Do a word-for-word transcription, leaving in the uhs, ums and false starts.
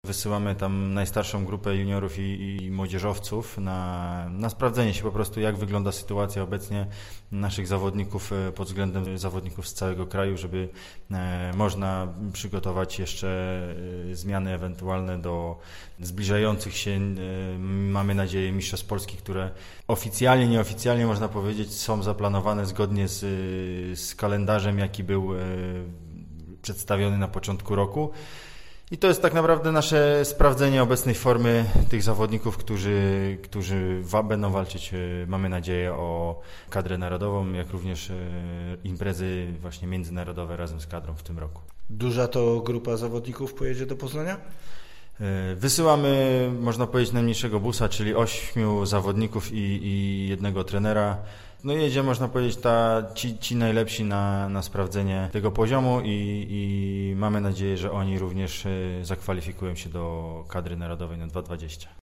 Wysyłamy tam najstarszą grupę juniorów i, i młodzieżowców na, na sprawdzenie się po prostu, jak wygląda sytuacja obecnie naszych zawodników pod względem zawodników z całego kraju, żeby e, można przygotować jeszcze e, zmiany ewentualne do zbliżających się, e, mamy nadzieję, mistrzostw Polski, które oficjalnie, nieoficjalnie można powiedzieć są zaplanowane zgodnie z, z kalendarzem, jaki był e, przedstawiony na początku roku. I to jest tak naprawdę nasze sprawdzenie obecnej formy tych zawodników, którzy, którzy wa- będą walczyć, mamy nadzieję, o kadrę narodową, jak również imprezy właśnie międzynarodowe razem z kadrą w tym roku. Duża to grupa zawodników pojedzie do Poznania? Wysyłamy, można powiedzieć, najmniejszego busa, czyli ośmiu zawodników i, i jednego trenera. No jedzie, można powiedzieć, ta, ci, ci najlepsi na, na sprawdzenie tego poziomu i, i mamy nadzieję, że oni również zakwalifikują się do kadry narodowej na dwa tysiące dwudziestego.